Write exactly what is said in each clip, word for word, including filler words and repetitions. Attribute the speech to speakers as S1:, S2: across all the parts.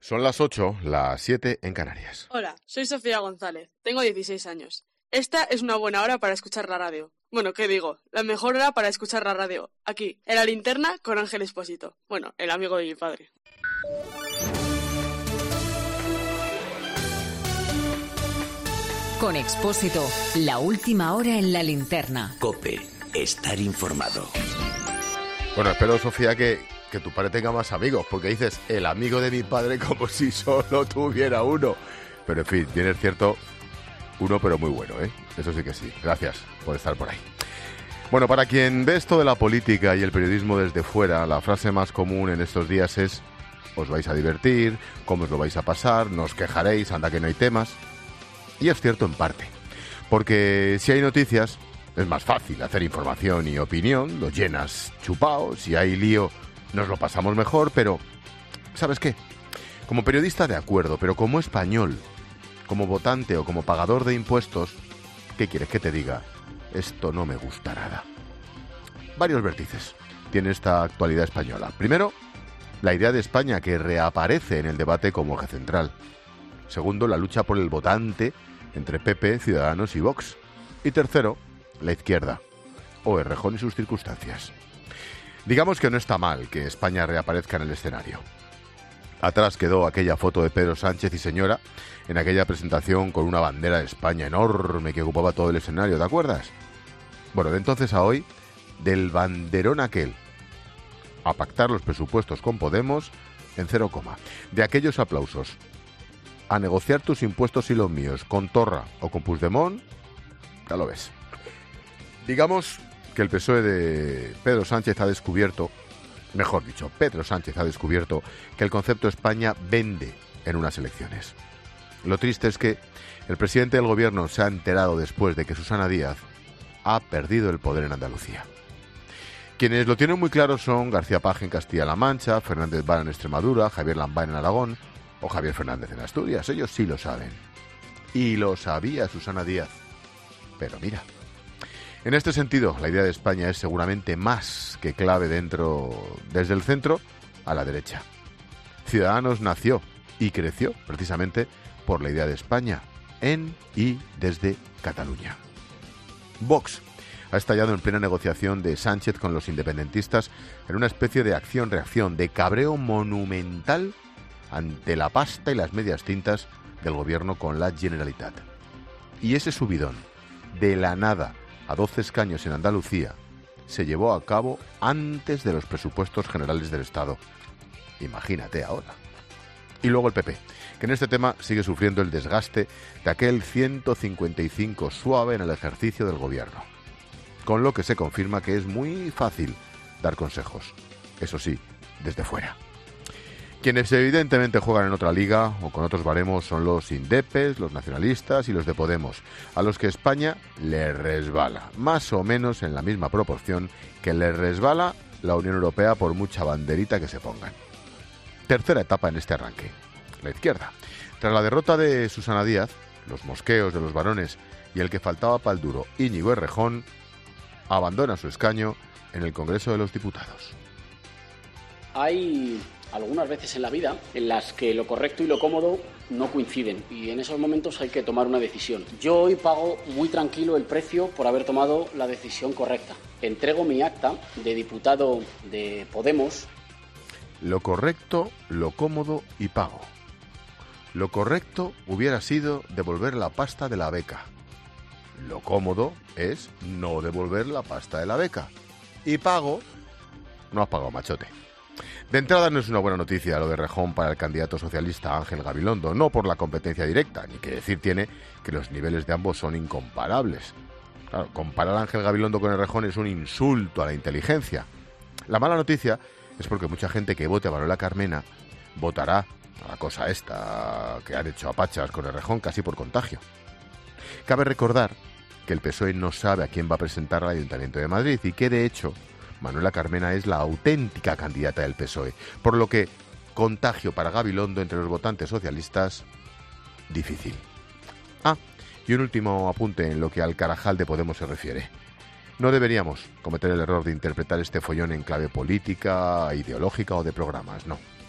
S1: Son las ocho, las siete en Canarias.
S2: Hola, soy Sofía González, tengo dieciséis años. Esta es una buena hora para escuchar la radio. Bueno, ¿qué digo? La mejor hora para escuchar la radio, aquí, en La Linterna con Ángel Expósito. Bueno, el amigo de mi padre.
S3: Con Expósito, la última hora en La Linterna.
S4: COPE, estar informado.
S1: Bueno, espero, Sofía, que, que tu padre tenga más amigos, porque dices el amigo de mi padre como si solo tuviera uno. Pero en fin, bien es cierto, uno pero muy bueno, ¿eh? Eso sí que sí. Gracias por estar por ahí. Bueno, para quien ve esto de la política y el periodismo desde fuera, la frase más común en estos días es: os vais a divertir, cómo os lo vais a pasar, no os quejaréis, anda que no hay temas. Y es cierto en parte, porque si hay noticias es más fácil hacer información y opinión, lo llenas chupao, si hay lío nos lo pasamos mejor, pero ¿sabes qué? Como periodista de acuerdo, pero como español, como votante o como pagador de impuestos, ¿qué quieres que te diga? Esto no me gusta nada. Varios vértices tiene esta actualidad española. Primero, la idea de España que reaparece en el debate como eje central. Segundo, la lucha por el votante entre P P, Ciudadanos y Vox. Y tercero, la izquierda, o Errejón y sus circunstancias. Digamos que no está mal que España reaparezca en el escenario. Atrás quedó aquella foto de Pedro Sánchez y señora en aquella presentación con una bandera de España enorme que ocupaba todo el escenario, ¿te acuerdas? Bueno, de entonces a hoy, del banderón aquel a pactar los presupuestos con Podemos en cero coma. De aquellos aplausos a negociar tus impuestos y los míos con Torra o con Puigdemont, ya lo ves. Digamos que el P S O E de Pedro Sánchez ha descubierto, mejor dicho, Pedro Sánchez ha descubierto que el concepto España vende en unas elecciones. Lo triste es que el presidente del gobierno se ha enterado después de que Susana Díaz ha perdido el poder en Andalucía. Quienes lo tienen muy claro son García Paje en Castilla-La Mancha, Fernández Vara en Extremadura, Javier Lambán en Aragón o Javier Fernández en Asturias. Ellos sí lo saben. Y lo sabía Susana Díaz. Pero mira, en este sentido, la idea de España es seguramente más que clave dentro, desde el centro a la derecha. Ciudadanos nació y creció precisamente por la idea de España en y desde Cataluña. Vox ha estallado en plena negociación de Sánchez con los independentistas en una especie de acción-reacción, de cabreo monumental ante la pasta y las medias tintas del gobierno con la Generalitat. Y ese subidón, de la nada a doce escaños en Andalucía, se llevó a cabo antes de los presupuestos generales del Estado. Imagínate ahora. Y luego el P P, que en este tema sigue sufriendo el desgaste de aquel ciento cincuenta y cinco suave en el ejercicio del gobierno. Con lo que se confirma que es muy fácil dar consejos, eso sí, desde fuera. Quienes evidentemente juegan en otra liga o con otros baremos son los indepes, los nacionalistas y los de Podemos, a los que España le resbala, más o menos en la misma proporción que le resbala la Unión Europea por mucha banderita que se pongan. Tercera etapa en este arranque, la izquierda. Tras la derrota de Susana Díaz, los mosqueos de los varones y el que faltaba pa'l duro, Íñigo Errejón, abandona su escaño en el Congreso de los Diputados.
S5: Hay algunas veces en la vida en las que lo correcto y lo cómodo no coinciden y en esos momentos hay que tomar una decisión. Yo hoy pago muy tranquilo el precio por haber tomado la decisión correcta. Entrego mi acta de diputado de Podemos.
S1: Lo correcto, lo cómodo y pago. Lo correcto hubiera sido devolver la pasta de la beca. Lo cómodo es no devolver la pasta de la beca. Y pago, no has pagado, machote. De entrada no es una buena noticia lo de Errejón para el candidato socialista Ángel Gabilondo, no por la competencia directa, ni que decir tiene que los niveles de ambos son incomparables. Claro, comparar a Ángel Gabilondo con Errejón es un insulto a la inteligencia. La mala noticia es porque mucha gente que vote a Manuela Carmena votará a la cosa esta que han hecho a pachas con Errejón casi por contagio. Cabe recordar que el P S O E no sabe a quién va a presentar al Ayuntamiento de Madrid y que, de hecho, Manuela Carmena es la auténtica candidata del P S O E, por lo que contagio para Gabilondo entre los votantes socialistas, difícil. Ah, y un último apunte en lo que al Carajal de Podemos se refiere. No deberíamos cometer el error de interpretar este follón en clave política, ideológica o de programas, no.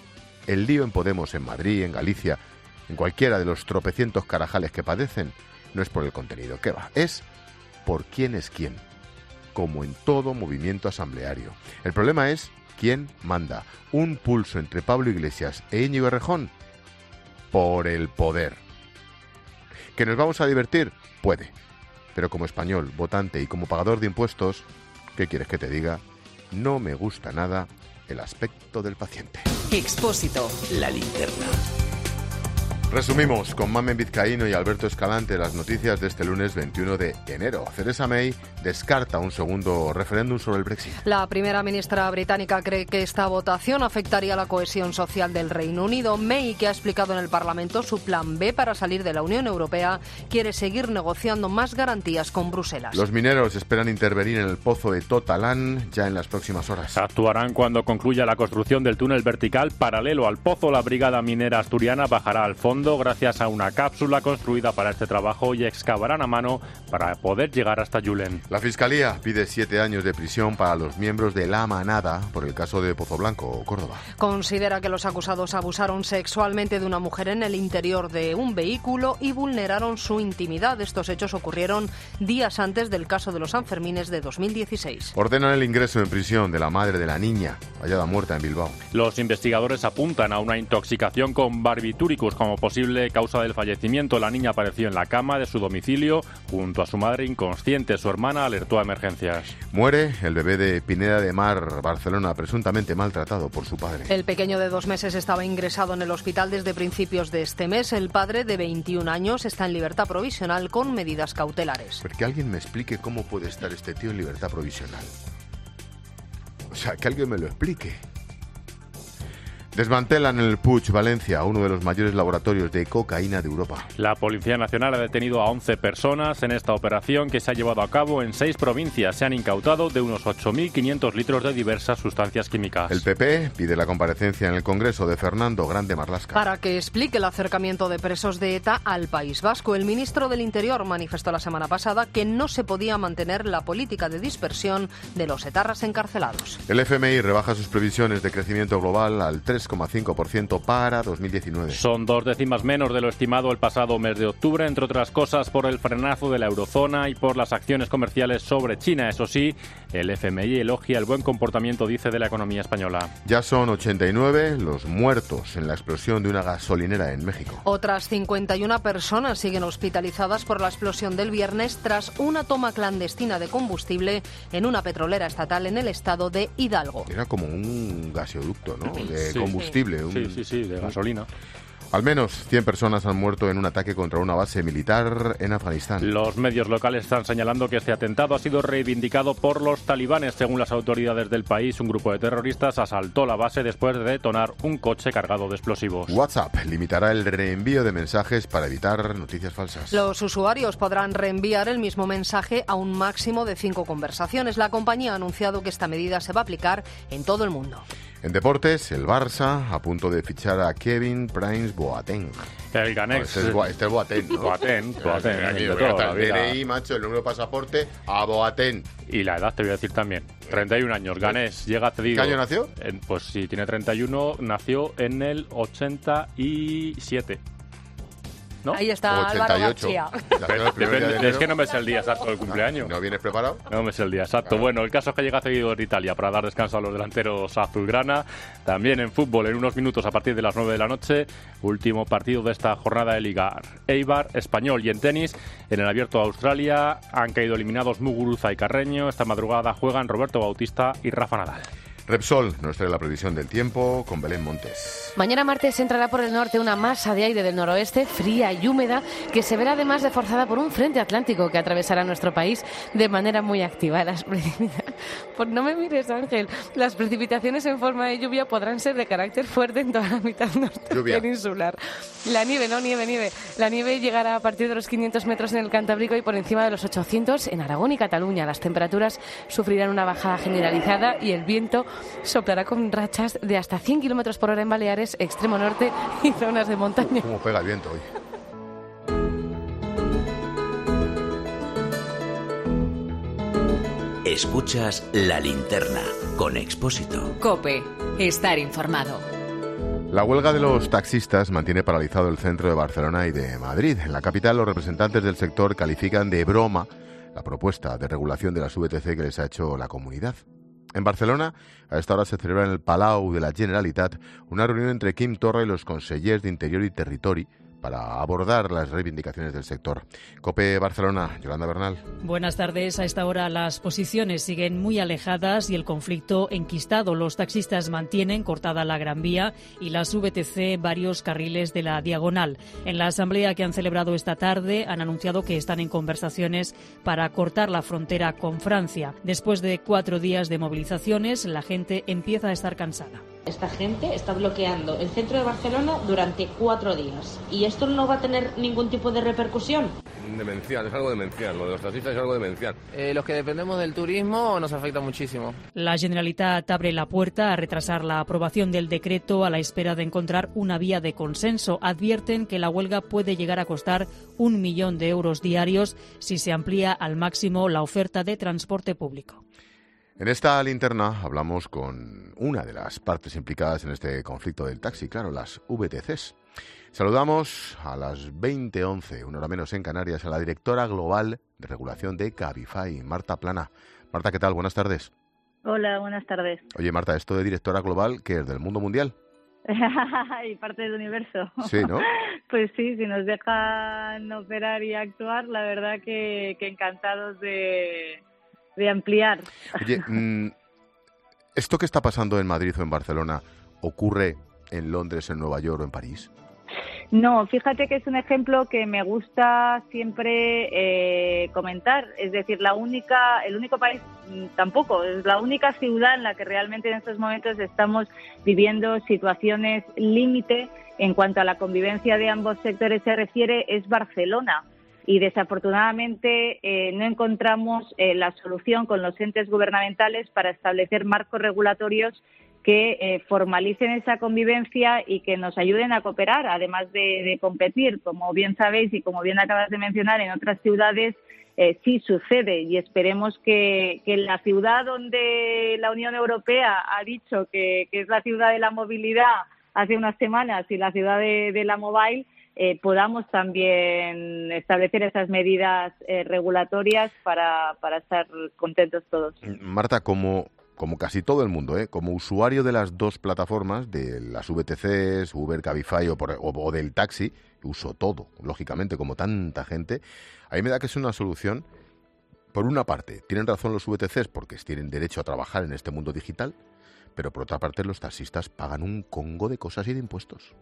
S1: El lío en Podemos en Madrid, en Galicia, en cualquiera de los tropecientos carajales que padecen, no es por el contenido, ¿qué va? Es por quién es quién, como en todo movimiento asambleario. El problema es quién manda. Un pulso entre Pablo Iglesias e Íñigo Errejón por el poder. ¿Que nos vamos a divertir? Puede. Pero como español, votante y como pagador de impuestos, ¿qué quieres que te diga? No me gusta nada el aspecto del paciente.
S3: Expósito.
S4: La linterna.
S1: Resumimos con Mamen Vizcaíno y Alberto Escalante las noticias de este lunes veintiuno de enero. Theresa May descarta un segundo referéndum sobre el Brexit.
S6: La primera ministra británica cree que esta votación afectaría la cohesión social del Reino Unido. May, que ha explicado en el Parlamento su plan B para salir de la Unión Europea, quiere seguir negociando más garantías con Bruselas.
S1: Los mineros esperan intervenir en el pozo de Totalán ya en las próximas horas.
S7: Actuarán cuando concluya la construcción del túnel vertical paralelo al pozo. La brigada minera asturiana bajará al fondo gracias a una cápsula construida para este trabajo y excavarán a mano para poder llegar hasta Julen.
S1: La Fiscalía pide siete años de prisión para los miembros de La Manada por el caso de Pozo Blanco, Córdoba.
S6: Considera que los acusados abusaron sexualmente de una mujer en el interior de un vehículo y vulneraron su intimidad. Estos hechos ocurrieron días antes del caso de los Sanfermines de dos mil dieciséis.
S1: Ordenan el ingreso en prisión de la madre de la niña hallada muerta en Bilbao.
S7: Los investigadores apuntan a una intoxicación con barbitúricos como posible causa del fallecimiento. La niña apareció en la cama de su domicilio junto a su madre inconsciente. Su hermana alertó a emergencias.
S1: Muere el bebé de Pineda de Mar, Barcelona, presuntamente maltratado por su padre.
S6: El pequeño de dos meses estaba ingresado en el hospital desde principios de este mes. El padre, de veintiún años, está en libertad provisional con medidas cautelares.
S1: Pero que alguien me explique cómo puede estar este tío en libertad provisional. O sea, que alguien me lo explique. Desmantelan en el Puig, Valencia, uno de los mayores laboratorios de cocaína de Europa.
S7: La Policía Nacional ha detenido a once personas en esta operación que se ha llevado a cabo en seis provincias. Se han incautado de unos ocho mil quinientos litros de diversas sustancias químicas.
S1: El P P pide la comparecencia en el Congreso de Fernando Grande Marlaska
S6: para que explique el acercamiento de presos de ETA al País Vasco. El ministro del Interior manifestó la semana pasada que no se podía mantener la política de dispersión de los etarras encarcelados.
S1: El F M I rebaja sus previsiones de crecimiento global al tres coma cinco por ciento para dos mil diecinueve.
S7: Son dos décimas menos de lo estimado el pasado mes de octubre, entre otras cosas por el frenazo de la eurozona y por las acciones comerciales sobre China. Eso sí, el F M I elogia el buen comportamiento, dice, de la economía española.
S1: Ya son ochenta y nueve los muertos en la explosión de una gasolinera en México.
S6: Otras cincuenta y una personas siguen hospitalizadas por la explosión del viernes tras una toma clandestina de combustible en una petrolera estatal en el estado de Hidalgo.
S1: Era como un gasoducto, ¿no? De
S7: sí.
S1: combustible. Un...
S7: Sí, sí, sí, de gasolina.
S1: Al menos cien personas han muerto en un ataque contra una base militar en Afganistán.
S7: Los medios locales están señalando que este atentado ha sido reivindicado por los talibanes. Según las autoridades del país, un grupo de terroristas asaltó la base después de detonar un coche cargado de explosivos.
S1: WhatsApp limitará el reenvío de mensajes para evitar noticias falsas.
S6: Los usuarios podrán reenviar el mismo mensaje a un máximo de cinco conversaciones. La compañía ha anunciado que esta medida se va a aplicar en todo el mundo.
S1: En deportes, el Barça a punto de fichar a Kevin Prince Boateng.
S7: El Ganex.
S1: No, este, es Bo- este es Boateng, ¿no?
S7: Boateng, Boateng.
S1: Aquí,
S7: de
S1: voy a
S7: toda
S1: estar
S7: la vida.
S1: D N I, macho, el número de pasaporte a Boateng.
S7: Y la edad te voy a decir también. treinta y un años. Ganés, llega cedido.
S1: ¿Qué año nació?
S7: En, pues si tiene treinta y uno, nació en el ochenta y siete. ¿No?
S6: Ahí está
S1: ochenta y
S6: Álvaro
S1: ocho.
S6: García.
S1: Nació el primer día de
S7: Depende,
S1: enero.
S7: es que no me sé el día exacto del cumpleaños.
S1: ¿No vienes preparado?
S7: No me sé el día exacto.
S1: Claro.
S7: Bueno, el caso es que llega cedido en Italia para dar descanso a los delanteros azulgrana. También en fútbol, en unos minutos a partir de las nueve de la noche, último partido de esta jornada de Liga. Eibar, Español. Y en tenis, en el Abierto de Australia, han caído eliminados Muguruza y Carreño. Esta madrugada juegan Roberto Bautista y Rafa Nadal.
S1: Repsol nos trae la previsión del tiempo con Belén Montes.
S8: Mañana martes entrará por el norte una masa de aire del noroeste, fría y húmeda, que se verá además reforzada por un frente atlántico que atravesará nuestro país de manera muy activa. Las precipitaciones... Pues no me mires, Ángel. Las precipitaciones en forma de lluvia podrán ser de carácter fuerte en toda la mitad norte
S1: Lluvia.
S8: peninsular. La nieve, no nieve, nieve. La nieve llegará a partir de los quinientos metros en el Cantábrico y por encima de los ochocientos en Aragón y Cataluña. Las temperaturas sufrirán una bajada generalizada y el viento soplará con rachas de hasta cien kilómetros por hora en Baleares, extremo norte y zonas de montaña.
S1: ¿Cómo pega el viento hoy?
S4: Escuchas La Linterna con Expósito.
S3: COPE. Estar informado.
S1: La huelga de los taxistas mantiene paralizado el centro de Barcelona y de Madrid. En la capital, los representantes del sector califican de broma la propuesta de regulación de las V T C que les ha hecho la comunidad. En Barcelona, a esta hora se celebra en el Palau de la Generalitat una reunión entre Quim Torra y los consellers de Interior y Territori para abordar las reivindicaciones del sector. COPE Barcelona, Yolanda Bernal.
S9: Buenas tardes. A esta hora las posiciones siguen muy alejadas y el conflicto enquistado. Los taxistas mantienen cortada la Gran Vía y las V T C varios carriles de la Diagonal. En la asamblea que han celebrado esta tarde han anunciado que están en conversaciones para cortar la frontera con Francia. Después de cuatro días de movilizaciones, la gente empieza a estar cansada.
S10: Esta gente está bloqueando el centro de Barcelona durante cuatro días. ¿Y esto no va a tener ningún tipo de repercusión?
S11: Demencial, es algo demencial. Lo de los taxistas es algo demencial.
S12: Eh, los que dependemos del turismo nos afecta muchísimo.
S9: La Generalitat abre la puerta a retrasar la aprobación del decreto a la espera de encontrar una vía de consenso. Advierten que la huelga puede llegar a costar un millón de euros diarios si se amplía al máximo la oferta de transporte público.
S1: En esta linterna hablamos con una de las partes implicadas en este conflicto del taxi, claro, las V T Cs. Saludamos a las veinte once, una hora menos en Canarias, a la directora global de regulación de Cabify, Marta Plana. Marta, ¿qué tal? Buenas tardes.
S13: Hola, buenas tardes.
S1: Oye, Marta, esto de directora global, ¿qué es, del mundo mundial?
S13: Y parte del universo.
S1: Sí, ¿no?
S13: Pues sí, si nos dejan operar y actuar, la verdad que, que encantados de... de ampliar.
S1: Oye, ¿esto que está pasando en Madrid o en Barcelona ocurre en Londres, en Nueva York o en París?
S13: No, fíjate que es un ejemplo que me gusta siempre eh, comentar. Es decir, la única, el único país tampoco, es la única ciudad en la que realmente en estos momentos estamos viviendo situaciones límite en cuanto a la convivencia de ambos sectores se refiere, es Barcelona. Y desafortunadamente eh, no encontramos eh, la solución con los entes gubernamentales para establecer marcos regulatorios que eh, formalicen esa convivencia y que nos ayuden a cooperar, además de, de competir. Como bien sabéis y como bien acabas de mencionar, en otras ciudades eh, sí sucede y esperemos que, que en la ciudad donde la Unión Europea ha dicho que, que es la ciudad de la movilidad hace unas semanas y la ciudad de, de la mobile, Eh, podamos también establecer esas medidas eh, regulatorias para, para estar contentos todos.
S1: Marta, como, como casi todo el mundo, ¿eh? como usuario de las dos plataformas, de las V T Cs, Uber, Cabify o, por, o, o del taxi, uso todo, lógicamente, como tanta gente, a mí me da que es una solución. Por una parte, tienen razón los V T Cs porque tienen derecho a trabajar en este mundo digital, pero por otra parte los taxistas pagan un congo de cosas y de impuestos.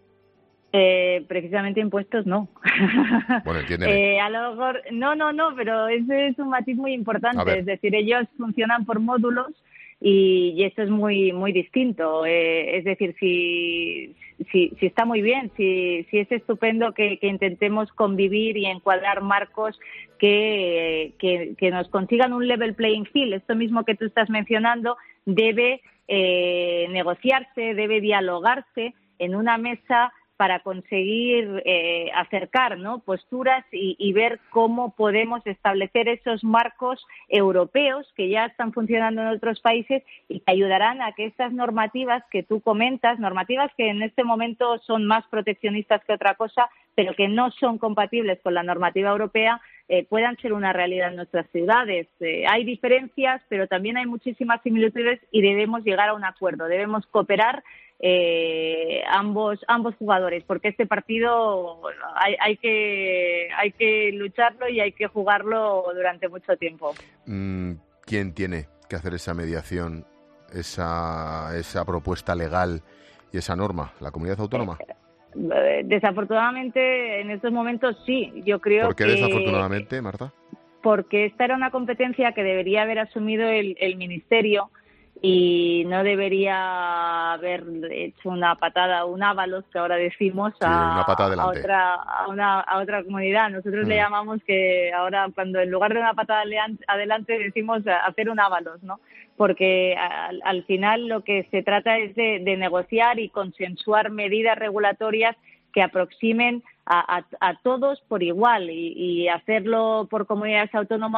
S13: Eh, precisamente impuestos no.
S1: Bueno, entiéndeme.
S13: Eh, a lo mejor, no, no, no, pero ese es un matiz muy importante. Es decir, ellos funcionan por módulos y, y eso es muy muy distinto. Eh, es decir, si, si, si está muy bien, si, si es estupendo que, que intentemos convivir y encuadrar marcos que, que, que nos consigan un level playing field. Esto mismo que tú estás mencionando debe eh, negociarse, debe dialogarse en una mesa para conseguir eh, acercar, ¿no?, posturas y, y ver cómo podemos establecer esos marcos europeos que ya están funcionando en otros países y que ayudarán a que estas normativas que tú comentas, normativas que en este momento son más proteccionistas que otra cosa, pero que no son compatibles con la normativa europea, eh, puedan ser una realidad en nuestras ciudades. Eh, hay diferencias, pero también hay muchísimas similitudes y debemos llegar a un acuerdo, debemos cooperar Eh, ambos ambos jugadores, porque este partido hay, hay que hay que lucharlo y hay que jugarlo durante mucho tiempo.
S1: ¿Quién tiene que hacer esa mediación, esa esa propuesta legal y esa norma? ¿La comunidad autónoma?
S13: Eh, desafortunadamente en estos momentos sí, yo creo que...
S1: ¿Por qué
S13: que,
S1: desafortunadamente, Marta?
S13: Porque esta era una competencia que debería haber asumido el, el Ministerio y no debería haber hecho una patada, un ávalos, que ahora decimos,
S1: sí,
S13: a,
S1: a,
S13: otra, a, una, a otra comunidad. Nosotros mm. le llamamos que ahora, cuando en lugar de una patada adelante, decimos hacer un ávalos, ¿no? Porque al, al final lo que se trata es de, de negociar y consensuar medidas regulatorias que aproximen a, a, a todos por igual y, y hacerlo por comunidades autónomas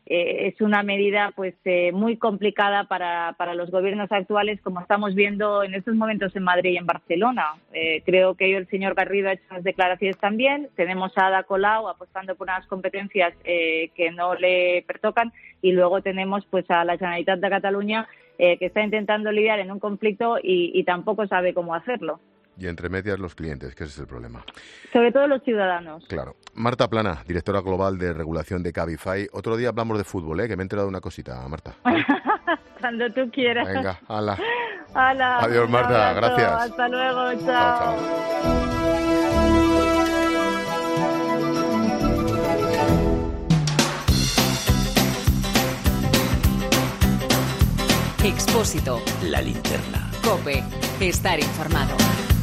S13: eh, es una medida pues eh, muy complicada para, para los gobiernos actuales, como estamos viendo en estos momentos en Madrid y en Barcelona. Eh, creo que hoy el señor Garrido ha hecho unas declaraciones también. Tenemos a Ada Colau apostando por unas competencias eh, que no le pertocan, y luego tenemos pues a la Generalitat de Cataluña eh, que está intentando lidiar en un conflicto y, y tampoco sabe cómo hacerlo.
S1: Y entre medias los clientes, que ese es el problema.
S13: Sobre todo los ciudadanos.
S1: Claro. Marta Plana, directora global de regulación de Cabify. Otro día hablamos de fútbol, ¿eh? Que me he enterado de una cosita, Marta.
S13: Cuando tú quieras.
S1: Venga, hala.
S13: Hala.
S1: Adiós, Marta,
S13: abrazo,
S1: gracias.
S13: Hasta luego, chao.
S1: Chao, chao.
S3: Expósito.
S4: La linterna.
S3: COPE. Estar informado.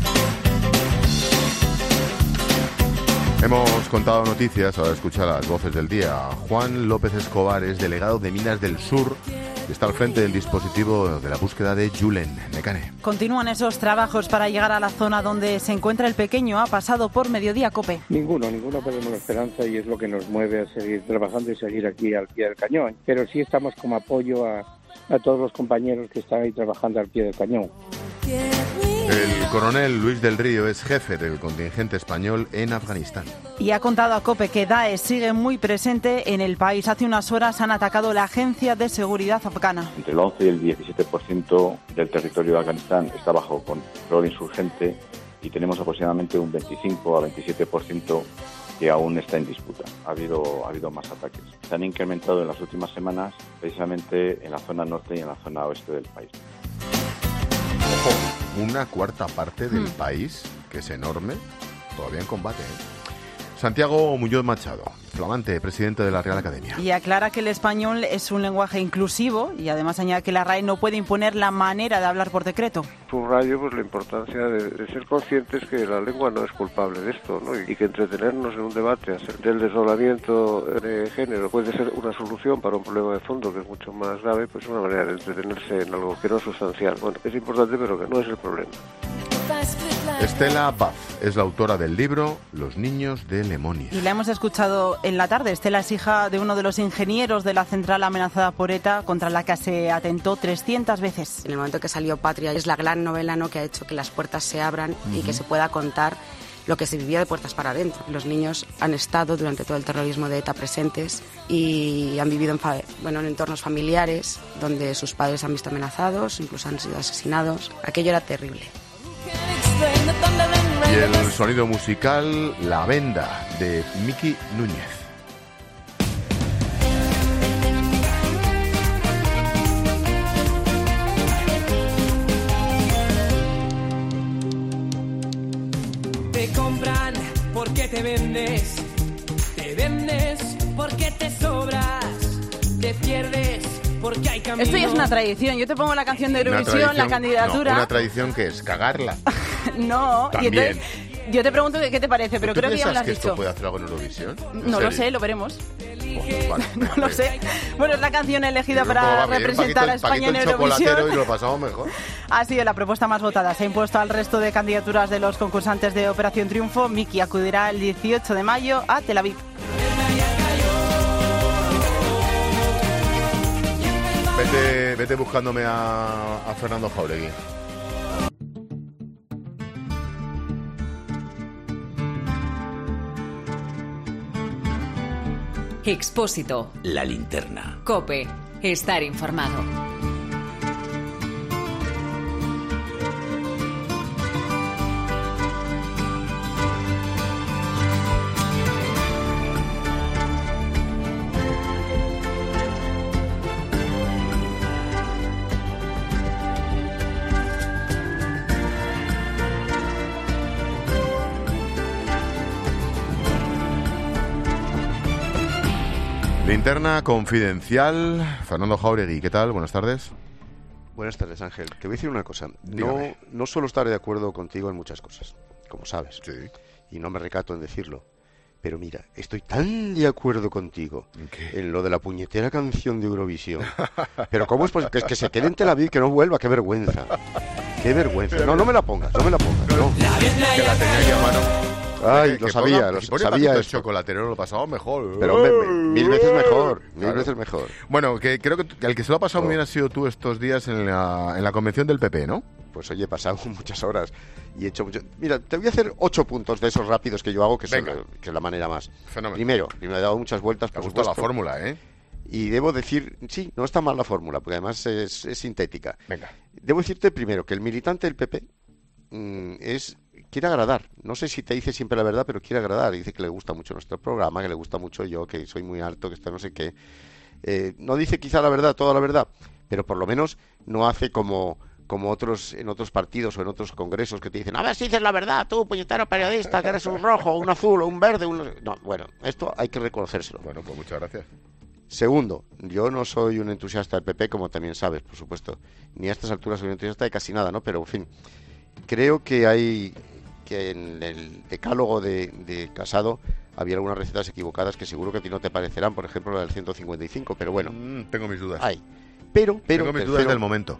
S1: Hemos contado noticias, ahora escucha las voces del día. Juan López Escobar es delegado de Minas del Sur y está al frente del dispositivo de la búsqueda de Julen. Necane.
S14: Continúan esos trabajos para llegar a la zona donde se encuentra el pequeño. Ha pasado por Mediodía COPE.
S15: Ninguno, ninguno perdemos la esperanza y es lo que nos mueve a seguir trabajando y seguir aquí al pie del cañón. Pero sí estamos como apoyo a, a todos los compañeros que están ahí trabajando al pie del cañón.
S1: El coronel Luis del Río es jefe del contingente español en Afganistán.
S14: Y ha contado a COPE que Daesh sigue muy presente en el país. Hace unas horas han atacado la Agencia de Seguridad Afgana.
S16: Entre el once y el diecisiete por ciento del territorio de Afganistán está bajo control insurgente y tenemos aproximadamente un veinticinco a veintisiete por ciento que aún está en disputa. Ha habido, ha habido más ataques. Se han incrementado en las últimas semanas precisamente en la zona norte y en la zona oeste del país.
S1: Ojo, una cuarta parte del mm. país, que es enorme, todavía en combate, ¿eh? Santiago Muñoz Machado, flamante presidente de la Real Academia.
S14: Y aclara que el español es un lenguaje inclusivo y además añade que la R A E no puede imponer la manera de hablar por decreto.
S17: Subrayo pues la importancia de, de ser conscientes que la lengua no es culpable de esto, ¿no? Y que entretenernos en un debate acerca del desdoblamiento de género puede ser una solución para un problema de fondo que es mucho más grave, pues es una manera de entretenerse en algo que no es sustancial. Bueno, es importante pero que no es el problema.
S1: Estela Paz es la autora del libro Los niños de Lemoniz.
S14: Y la hemos escuchado en la tarde. Estela es hija de uno de los ingenieros de la central amenazada por ETA, contra la que se atentó trescientas veces.
S18: En el momento que salió Patria es la gran novela, ¿no?, que ha hecho que las puertas se abran uh-huh. y que se pueda contar lo que se vivía de puertas para adentro. Los niños han estado durante todo el terrorismo de ETA presentes y han vivido en, fa- bueno, en entornos familiares donde sus padres han visto amenazados, incluso han sido asesinados. Aquello era terrible.
S1: Y el sonido musical La Venda, de Miki Núñez.
S19: Te compran porque te vendes, te vendes porque te sobras, te pierdes porque hay camino.
S14: Esto ya es una tradición. Yo te pongo la canción de Eurovisión, la candidatura.
S1: No, una tradición que es cagarla.
S14: No,
S1: también.
S14: Y entonces, yo te pregunto qué te parece, pero
S1: ¿Tú
S14: creo que ya me lo has
S1: que
S14: dicho.
S1: ¿Esto puede hacer algo en Eurovisión?
S14: No
S1: serio?
S14: lo sé, lo veremos.
S1: Pues vale,
S14: no
S1: vale.
S14: lo sé. Bueno, es la canción elegida para
S1: va,
S14: representar
S1: Paquito,
S14: a España en
S1: Paquito
S14: Eurovisión.
S1: chocolatero y lo pasamos mejor.
S14: Ha sido la propuesta más votada. Se ha impuesto al resto de candidaturas de los concursantes de Operación Triunfo. Miki acudirá el dieciocho de mayo a Tel Aviv.
S1: Vete, vete buscándome a, a Fernando Jauregui.
S3: Expósito.
S4: La linterna.
S3: COPE. Estar informado.
S1: Linterna confidencial. Fernando Jauregui, ¿qué tal? Buenas tardes.
S20: Buenas tardes, Ángel. Te voy a decir una cosa. No, no suelo estar de acuerdo contigo en muchas cosas, como sabes.
S1: Sí.
S20: Y no me recato en decirlo. Pero mira, estoy tan de acuerdo contigo
S1: ¿Qué?
S20: en lo de la puñetera canción de Eurovisión. Pero ¿cómo es posible? Que, que se quede en Tel Aviv, que no vuelva? ¡Qué vergüenza! ¡Qué vergüenza! No, no me la pongas, no me la pongas, no.
S1: Que la tenía aquí a mano.
S20: Ay,
S1: que,
S20: lo
S1: que
S20: sabía,
S1: ponga,
S20: lo
S1: si pone
S20: sabía
S1: el
S20: esto.
S1: chocolatero lo pasado mejor.
S20: Pero hombre, mil veces mejor, mil
S1: Claro.
S20: veces mejor.
S1: Bueno, que creo que el que se lo ha pasado
S20: Oh.
S1: muy bien has sido tú estos días en la, en la convención del P P, ¿no?
S20: Pues oye, he pasado muchas horas y he hecho mucho... Mira, te voy a hacer ocho puntos de esos rápidos que yo hago, que, son,
S1: Venga.
S20: que es la manera más.
S1: Fenómeno.
S20: Primero, primero he dado muchas vueltas,
S1: Me
S20: por
S1: ha gustado la
S20: supuesto.
S1: fórmula, ¿eh?
S20: Y debo decir, sí, no está mal la fórmula, porque además es, es sintética.
S1: Venga.
S20: Debo decirte primero que el militante del P P mmm, es quiere agradar. No sé si te dice siempre la verdad, pero quiere agradar. Dice que le gusta mucho nuestro programa, que le gusta mucho yo, que soy muy alto, que está no sé qué. Eh, no dice quizá la verdad, toda la verdad, pero por lo menos no hace como... como otros en otros partidos o en otros congresos que te dicen, a ver si dices la verdad, tú, puñetero periodista, que eres un rojo, un azul, un verde, un... No, bueno, esto hay que reconocérselo.
S1: Bueno, pues muchas gracias.
S20: Segundo, yo no soy un entusiasta del P P, como también sabes, por supuesto. Ni a estas alturas soy un entusiasta de casi nada, ¿no? Pero, en fin, creo que hay... que en el decálogo de, de Casado había algunas recetas equivocadas que seguro que a ti no te parecerán, por ejemplo, la del ciento cincuenta y cinco, pero bueno.
S1: Mm, tengo mis dudas.
S20: Hay. Pero, pero...
S1: Tengo mis
S20: tercero,
S1: dudas del momento.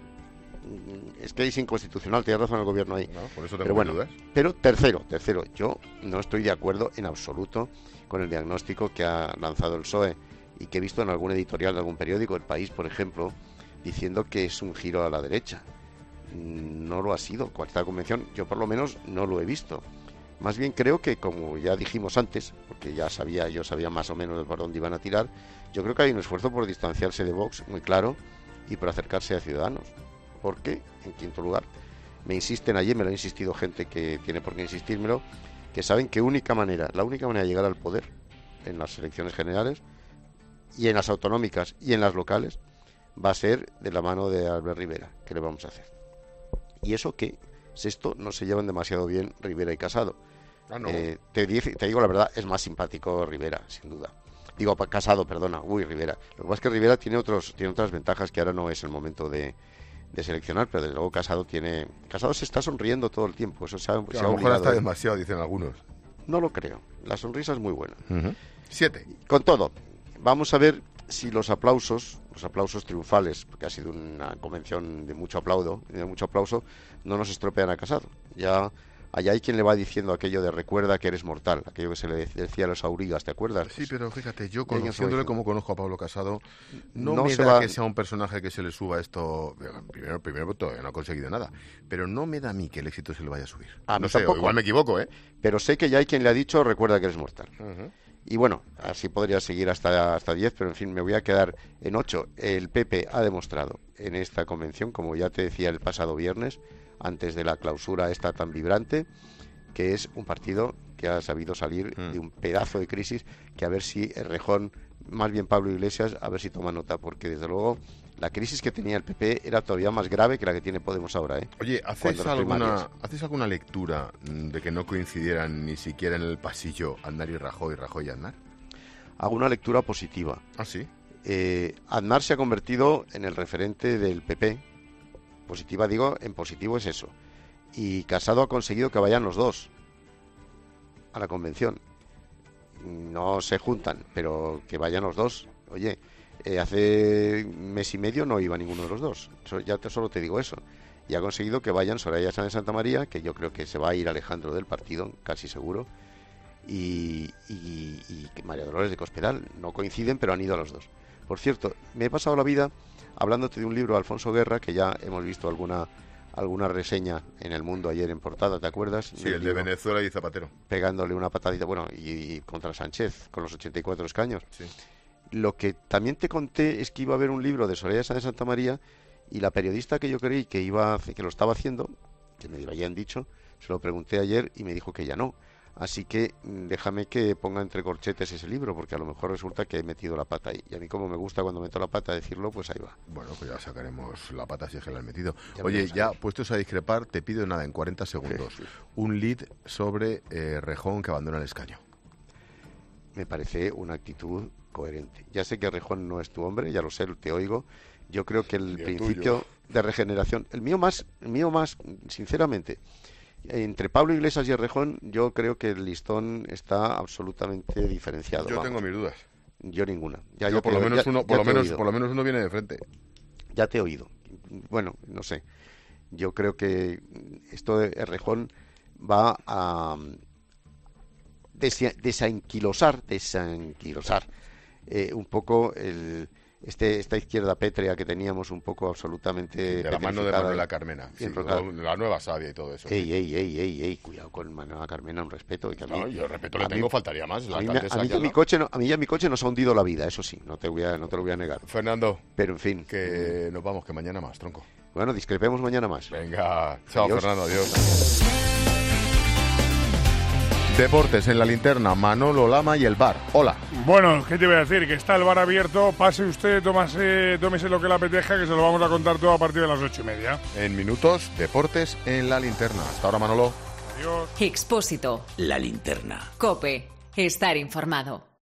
S20: Es que es inconstitucional, tiene razón el gobierno ahí.
S1: No, por eso tengo
S20: pero bueno,
S1: dudas.
S20: pero tercero, tercero, yo no estoy de acuerdo en absoluto con el diagnóstico que ha lanzado el P S O E y que he visto en algún editorial de algún periódico, El País, por ejemplo, diciendo que es un giro a la derecha. No lo ha sido. Con esta convención yo por lo menos no lo he visto. Más bien creo que, como ya dijimos antes, porque ya sabía, yo sabía más o menos por dónde iban a tirar, yo creo que hay un esfuerzo por distanciarse de Vox muy claro y por acercarse a Ciudadanos. ¿Por qué? En quinto lugar, me insisten ayer, me lo ha insistido gente que tiene por qué insistírmelo, que saben que única manera, la única manera de llegar al poder en las elecciones generales y en las autonómicas y en las locales va a ser de la mano de Albert Rivera. ¿Qué le vamos a hacer? Y eso que esto no se llevan demasiado bien Rivera y Casado.
S1: Ah, no.
S20: eh, te, dice, te digo la verdad, es más simpático Rivera, sin duda. Digo, Casado, perdona, uy, Rivera. Lo que pasa es que Rivera tiene otros tiene otras ventajas que ahora no es el momento de, de seleccionar, pero desde luego Casado tiene... Casado se está sonriendo todo el tiempo, eso se ha,
S1: Que
S20: se
S1: a
S20: ha
S1: lo mejor
S20: obligado,
S1: hasta
S20: ¿eh?
S1: demasiado, dicen algunos.
S20: No lo creo, la sonrisa es muy buena.
S1: Uh-huh. Siete.
S20: Con todo, vamos a ver si los aplausos, los aplausos triunfales, porque ha sido una convención de mucho aplauso, de mucho aplauso, no nos estropean a Casado. Ya allá hay quien le va diciendo aquello de recuerda que eres mortal, aquello que se le decía a los aurigas, ¿te acuerdas?
S1: Sí, pero fíjate, yo
S20: Ellos
S1: conociéndole
S20: lo
S1: como conozco a Pablo Casado, no,
S20: No
S1: me
S20: se
S1: da
S20: va-
S1: que sea un personaje que se le suba esto. Primero, primero todavía no ha conseguido nada, pero no me da a mí que el éxito se le vaya a subir.
S20: A mí
S1: no sé,
S20: tampoco.
S1: igual me equivoco, ¿eh?
S20: Pero sé que ya hay quien le ha dicho recuerda que eres mortal.
S1: Uh-huh.
S20: Y bueno, así podría seguir hasta hasta diez, pero en fin, me voy a quedar en ocho. El P P ha demostrado en esta convención, como ya te decía el pasado viernes, antes de la clausura esta tan vibrante, que es un partido que ha sabido salir
S1: Mm.
S20: de un pedazo de crisis, que a ver si Errejón, más bien Pablo Iglesias, a ver si toma nota, porque desde luego la crisis que tenía el P P era todavía más grave que la que tiene Podemos ahora, ¿eh?
S1: Oye, ¿haces
S20: Cuando las
S1: alguna,
S20: primarias.
S1: ¿haces alguna lectura mm, de que no coincidieran ni siquiera en el pasillo Aznar y Rajoy, Rajoy y Aznar?
S20: Hago una lectura positiva.
S1: ¿Ah, sí?
S20: Eh, Aznar se ha convertido en el referente del P P. Positiva, digo, en positivo es eso. Y Casado ha conseguido que vayan los dos a la convención. No se juntan, pero que vayan los dos. Oye, eh, hace mes y medio no iba ninguno de los dos. So- ya te, solo te digo eso. Y ha conseguido que vayan Soraya Sáenz de Santa María, que yo creo que se va a ir Alejandro del partido, casi seguro, y, y, y que María Dolores de Cospedal. No coinciden, pero han ido a los dos. Por cierto, me he pasado la vida hablándote de un libro de Alfonso Guerra, que ya hemos visto alguna alguna reseña en El Mundo ayer en portada, ¿te acuerdas?
S1: Sí,
S20: Del
S1: el de
S20: libro,
S1: Venezuela y Zapatero.
S20: pegándole una patadita, bueno, y, y contra Sánchez, con los ochenta y cuatro escaños.
S1: Sí.
S20: Lo que también te conté es que iba a haber un libro de Soraya Sáenz de Santa María, y la periodista que yo creí que iba a hacer- que lo estaba haciendo, que me lo habían dicho, se lo pregunté ayer y me dijo que ya no. Así que mm, déjame que ponga entre corchetes ese libro, porque a lo mejor resulta que he metido la pata ahí. Y a mí, como me gusta cuando meto la pata decirlo, pues ahí va.
S1: Bueno, pues ya sacaremos la pata si es que la han metido.
S20: Ya
S1: Oye,
S20: veremos,
S1: ya puestos a discrepar, te pido nada, en cuarenta segundos, un lead sobre eh, Rejón que abandona el escaño.
S20: Me parece una actitud coherente. Ya sé que Rejón no es tu hombre, ya lo sé, te oigo. Yo creo que el
S1: Ni el
S20: principio
S1: tuyo.
S20: de regeneración, el mío más, el mío más, sinceramente, entre Pablo Iglesias y Rejón, yo creo que el listón está absolutamente diferenciado.
S1: Yo
S20: vamos.
S1: tengo mis dudas.
S20: Yo ninguna. Ya,
S1: Yo
S20: ya
S1: por
S20: te-
S1: lo menos
S20: ya-
S1: uno,
S20: ya
S1: por lo
S20: te he
S1: menos,
S20: oído.
S1: por lo menos uno viene de frente.
S20: Ya te he oído. Bueno, no sé. Yo creo que esto de Errejón va a, desa- desanquilosar, desanquilosar eh, un poco el, este, esta izquierda pétrea que teníamos un poco absolutamente...
S1: De la mano de
S20: petrificada,
S1: Manuela Carmena, sí,
S20: enrocada.
S1: la nueva sabia y todo eso.
S20: Ey, ey, ey, ey, ey, cuidado con Manuela Carmena, un respeto. Que a mí,
S1: No, yo respeto le
S20: a mí-
S1: tengo, faltaría más. La
S20: a mí, me-
S1: alcaldesa
S20: a mí
S1: que
S20: ya mi
S1: habla.
S20: coche no, a mí ya mi coche nos ha hundido la vida, eso sí, no te voy a, no te lo voy a negar.
S1: Fernando,
S20: pero en fin,
S1: que nos vamos, que mañana más, tronco.
S20: Bueno, discrepemos mañana más.
S1: Venga, chao,
S20: Adiós.
S1: Fernando, adiós. Deportes en la linterna, Manolo Lama y el bar. Hola.
S21: Bueno, ¿qué te voy a decir? Que está el bar abierto, pase usted, tómase, tómese lo que le apetezca, que se lo vamos a contar todo a partir de las ocho y media.
S1: En minutos, deportes en la linterna. Hasta ahora, Manolo.
S21: Adiós.
S3: Expósito.
S4: La linterna.
S3: COPE. Estar informado.